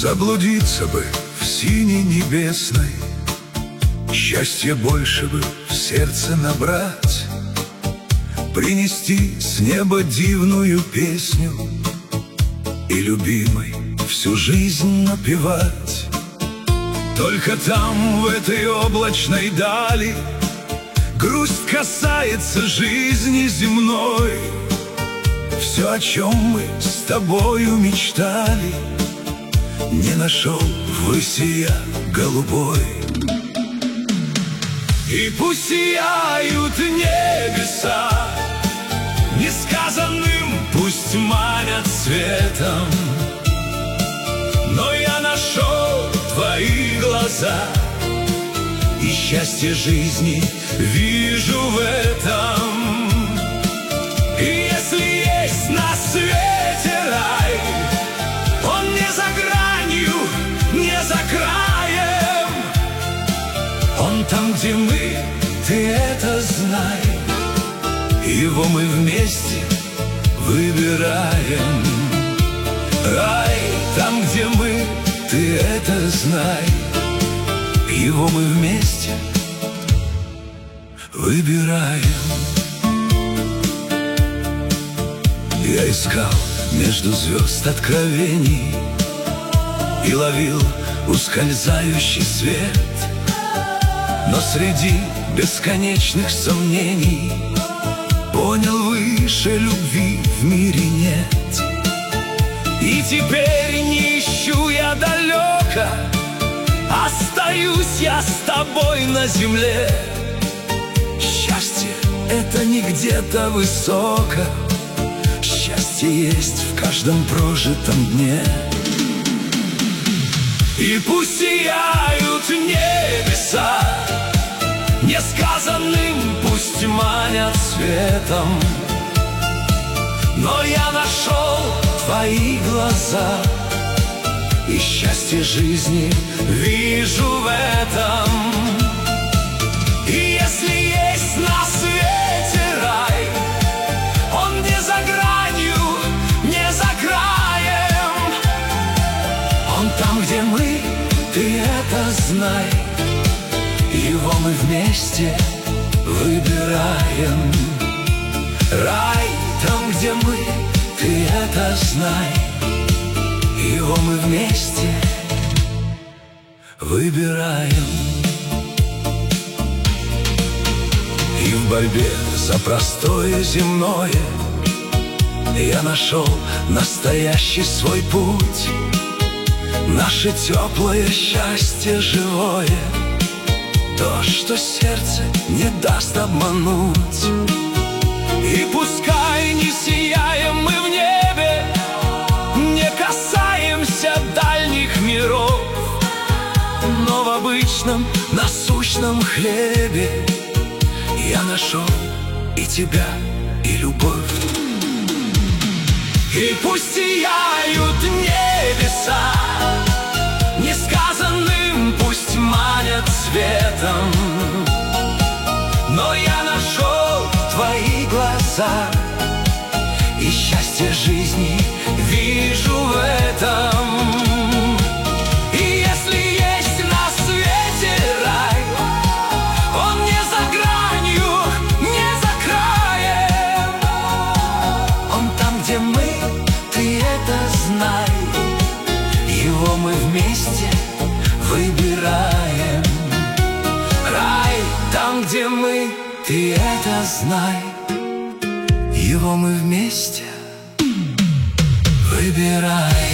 Заблудиться бы в синей небесной, счастье больше бы в сердце набрать, принести с неба дивную песню и любимой всю жизнь напевать. Только там, в этой облачной дали, грусть касается жизни земной. Все, о чем мы с тобою мечтали, не нашел ввыси я голубой. И пусть сияют небеса, несказанным пусть манят светом, но я нашел твои глаза, и счастье жизни вижу в этом. И если есть на свете рай, он не за гранью, не за краем, он там, где мы, ты это знай, его мы вместе выбираем. Рай там, где мы, ты это знай, его мы вместе выбираем. Я искал между звезд откровений и ловил ускользающий свет, но среди бесконечных сомнений понял, выше любви в мире нет. И теперь не ищу я далеко, остаюсь я с тобой на земле. Счастье — это не где-то высоко, счастье есть в каждом прожитом дне. И пусть сияют небеса, несказанным пусть манят светом, но я нашел твои глаза, и счастье жизни вижу в этом. И если есть на свете рай, он не за гранью, не за краем, он там, где мы, ты это знай, его мы вместе выбираем. Рай там, где мы, ты это знай, его мы вместе выбираем. И в борьбе за простое земное я нашел настоящий свой путь, наше теплое счастье живое, то, что сердце не даст обмануть. И пускай не сияем мы в небе, не касаемся дальних миров, но в обычном насущном хлебе я нашел и тебя, и любовь. И пусть сияют небеса, несказанным пусть манят светом, но я нашел твои глаза, и счастье жизни вижу в этом. И если есть на свете рай, он не за гранью, не за краем, он там, где мы, ты это знай, его мы вместе выбираем. Рай там, где мы, ты это знай, его мы вместе выбираем.